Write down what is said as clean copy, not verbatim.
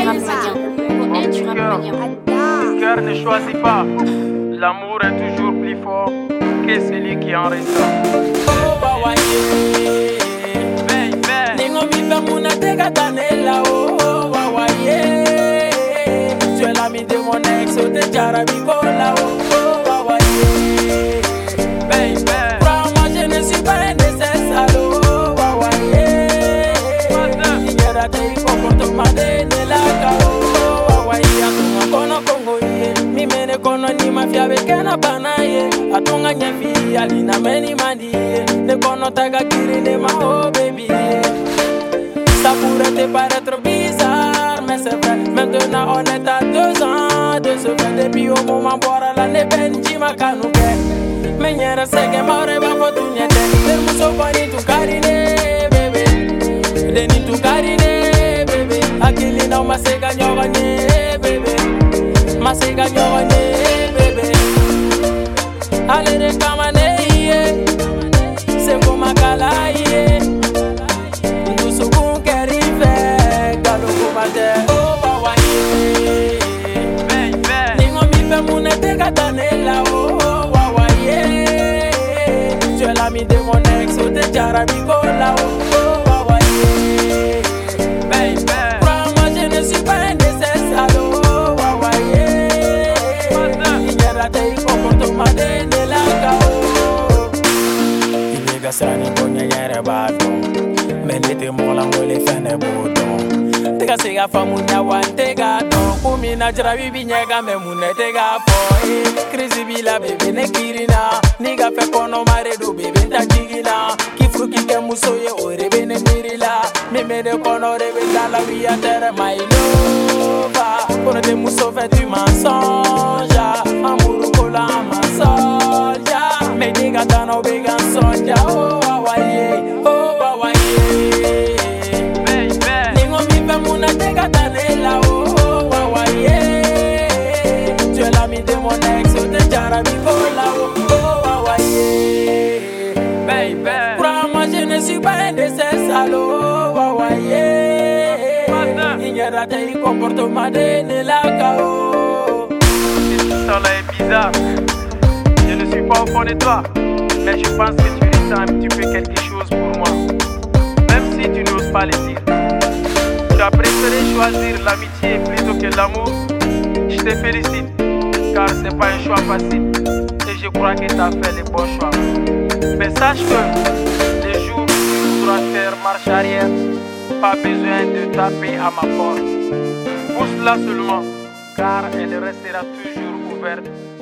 Le cœur ne choisit pas. L'amour est toujours plus fort que celui qui en ressort. Oh, wawaye. Baby. Ningo mipa muna tega tanela. Oh, wawaye. Tu es l'ami de mon ex, oh, te jarabikola. Oh, wawaye. Baby. Crois-moi, je ne suis pas un de ces salauds. Oh, wawaye. Nigera te comportement de la cao. Oh, wawaye. Atunga kono kongo ye. Mi mene kono ni mafia bekena banaye. Atunga nyefi alina meni mandi. Ne kono taga kiri ne ma oh baby. Ça pourrait te paraître bizarre, mais c'est vrai. Maintenant on est à 2 ans de se faire depuis au moment boire la nebenji makanuke. Mais nyera sege maure ba fotunyete. Termu sopani tu karine bébé. Deni tu karine bébé. Akili na masega nyogane bébé. Masega nyogane bébé. Ale de kamane ye. Seko makala ye. Ndusuku kerife. Galo kumate. Oh wawaye. Baby. Ningo mipe munete katanela. Oh wawaye. Tu es l'ami de mon ex. Oh te jarabikola. Oh wawaye. Baby. Crois-moi, je ne suis pas un de ces salauds. Oh wawaye. Nigera te comportement de la cao. Ibega sani konya yere badon. Menete mola ngole fene bodon. Tega sega famunya wan tega don. Kumi na jarabi binyega me munete ga fo. Krisi bila bebe ne kirina. Niga fe kono mare do bebe nta jigina. Kifru kike muso ye orebe ne mirila. Mimene kono rebe dala wiya tere my lover. Kono te muso fe du mensonge. Amuru kola amasolja. Me diga tano bega sonja. Oh wawaye, oh wawaye. Ningo mipe muna tega tanela. Oh wawaye. Tu es l'ami de mon ex, oh te jarabikola. Oh wawaye. Baby. Crois-moi, je ne suis pas un de ces salauds. Wawaye. Nigera te comportement de la cao. Ça là est bizarre. Je ne suis pas au fond de toi, mais je pense que tu ressens un petit peu quelque chose pour moi, même si tu n'oses pas le dire. Tu as préféré choisir l'amitié plutôt que l'amour. Je te félicite, car c'est pas un choix facile, et je crois que tu as fait le bon choix. Mais sache que les jours où tu voudras faire marche arrière, pas besoin de taper à ma porte. Pousse-la seulement, car elle restera toujours ouverte